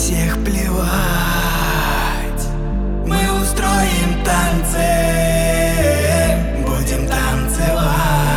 всех плевать. Мы устроим танцы, будем танцевать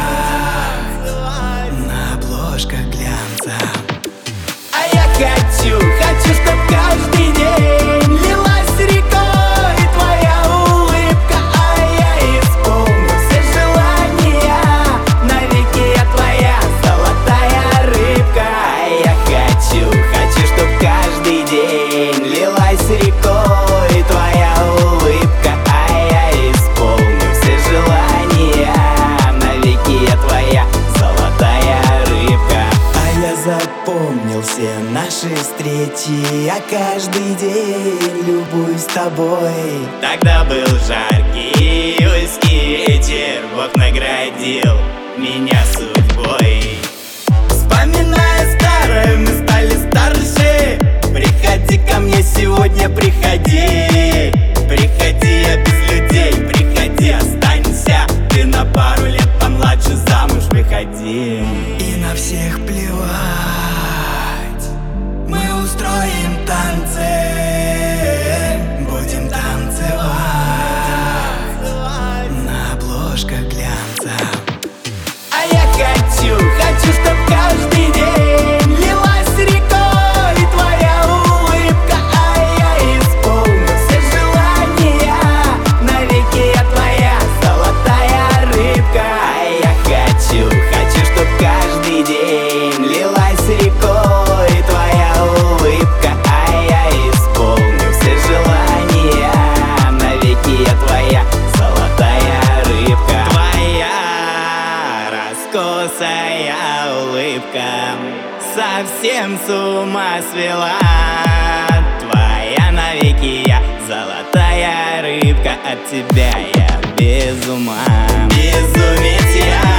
на обложках глянца. А я хочу, чтоб каждый день лилась рекой твоя улыбка, а я исполню все желания. Навеки я твоя золотая рыбка. А я хочу, чтоб каждый день лилась рекой твоя улыбка, а я исполню все желания. Навеки я твоя золотая рыбка. А я запомнил все наши встречи, я каждый день любуюсь тобой. Тогда был жаркий июльский вечер, Бог наградил меня судьбой. Вспоминая старое, мы стали старше. Приходи ко мне сегодня, приходи. Приходи, я без людей, приходи, останься. Ты на пару лет помладше, замуж выходи. И на всех плевать. Мы устроим танцы, будем танцевать на обложках глянца. А я хочу, чтоб каждый день лилась рекой твоя улыбка, а я исполню все желания. Навеки я твоя золотая рыбка. А я хочу, чтоб каждый день лилась рекой твоя улыбка, а я исполню все желания. Навеки я твоя золотая рыбка. Твоя раскосая улыбка совсем с ума свела. Твоя навеки я золотая рыбка, от тебя я без ума. Безумец я.